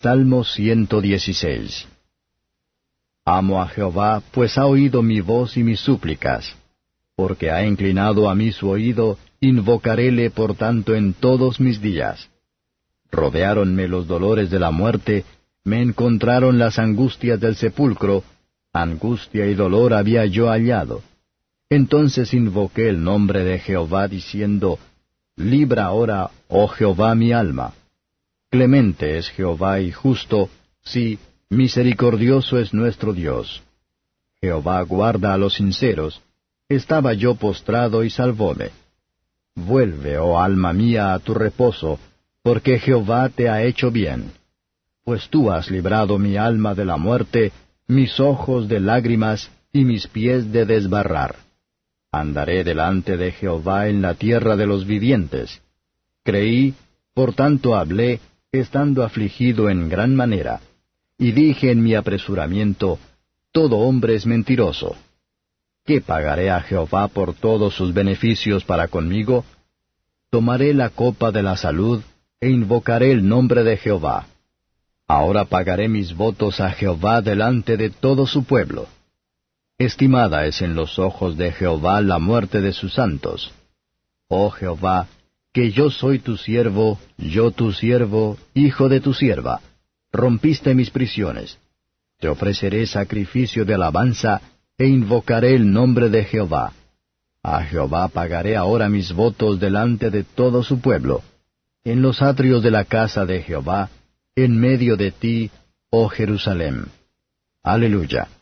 Salmo 116. Amo a Jehová, pues ha oído mi voz y mis súplicas. Porque ha inclinado a mí su oído, invocaréle por tanto en todos mis días. Rodeáronme los dolores de la muerte, me encontraron las angustias del sepulcro, angustia y dolor había yo hallado. Entonces invoqué el nombre de Jehová, diciendo, Libra ahora, oh Jehová, mi alma. Clemente es Jehová y justo, sí, misericordioso es nuestro Dios. Jehová guarda a los sinceros. Estaba yo postrado y salvóme. Vuelve, oh alma mía, a tu reposo, porque Jehová te ha hecho bien. Pues tú has librado mi alma de la muerte, mis ojos de lágrimas, y mis pies de desbarrar. Andaré delante de Jehová en la tierra de los vivientes. Creí, por tanto hablé, estando afligido en gran manera. Y dije en mi apresuramiento, todo hombre es mentiroso. ¿Qué pagaré a Jehová por todos sus beneficios para conmigo? Tomaré la copa de la salud, e invocaré el nombre de Jehová. Ahora pagaré mis votos a Jehová delante de todo su pueblo. Estimada es en los ojos de Jehová la muerte de sus santos. Oh Jehová, que yo soy tu siervo, yo tu siervo, hijo de tu sierva. Rompiste mis prisiones. Te ofreceré sacrificio de alabanza, e invocaré el nombre de Jehová. A Jehová pagaré ahora mis votos delante de todo su pueblo. En los atrios de la casa de Jehová, en medio de ti, oh Jerusalén. Aleluya.